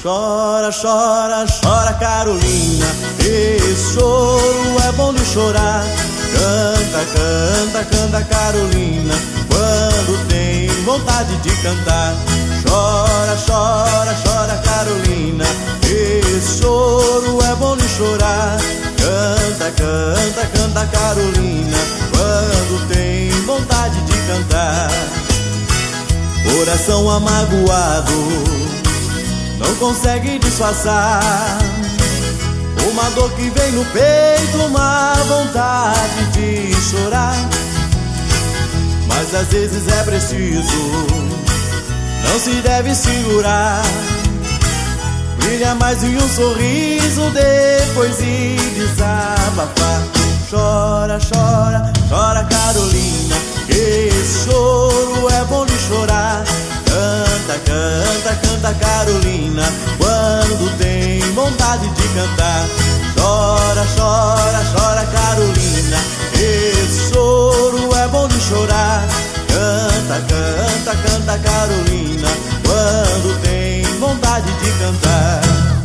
Chora, chora, chora, Carolina, esse choro é bom de chorar. Canta, canta, canta, Carolina, quando tem vontade de cantar. Chora, chora, chora, Carolina, esse choro é bom de chorar. Canta, canta, canta, Carolina, quando tem vontade de cantar. Coração amagoado não consegue disfarçar uma dor que vem no peito, uma vontade de chorar. Mas às vezes é preciso, não se deve segurar. Brilha mais em um sorriso depois de desabafar. Chora, chora, chora, Carolina, que esse choro é bom de chorar. Canta, canta, canta, Carolina, quando tem vontade de cantar. Chora, chora, chora, Carolina, esse choro é bom de chorar. Canta, canta, canta, Carolina, quando tem vontade de cantar.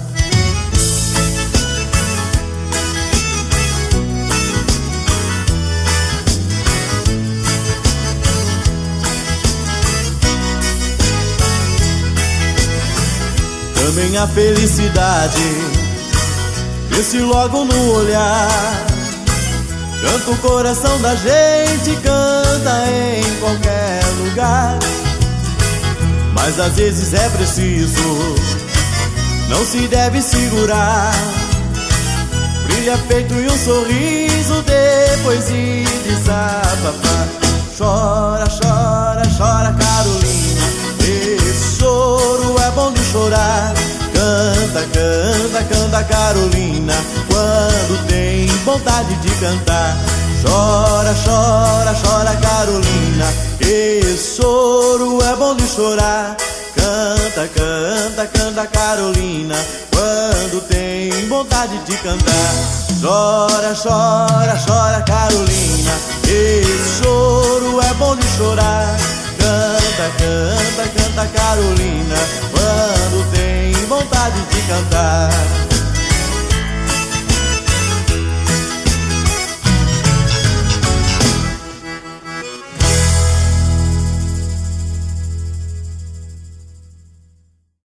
Também a felicidade vê-se logo no olhar. Canta o coração da gente, canta em qualquer lugar. Mas às vezes é preciso, não se deve segurar. Brilha feito em um sorriso depois de desabafar. Chora, chora, chora, Carolina, esse choro é bom de chorar. Canta, canta, canta, Carolina, quando tem vontade de cantar. Chora, chora, chora, Carolina, esse choro é bom de chorar. Canta, canta, canta, Carolina, quando tem vontade de cantar. Chora, chora, chora, Carolina, esse choro é bom de chorar. Canta, canta, canta, Carolina, quando tem vontade de cantar.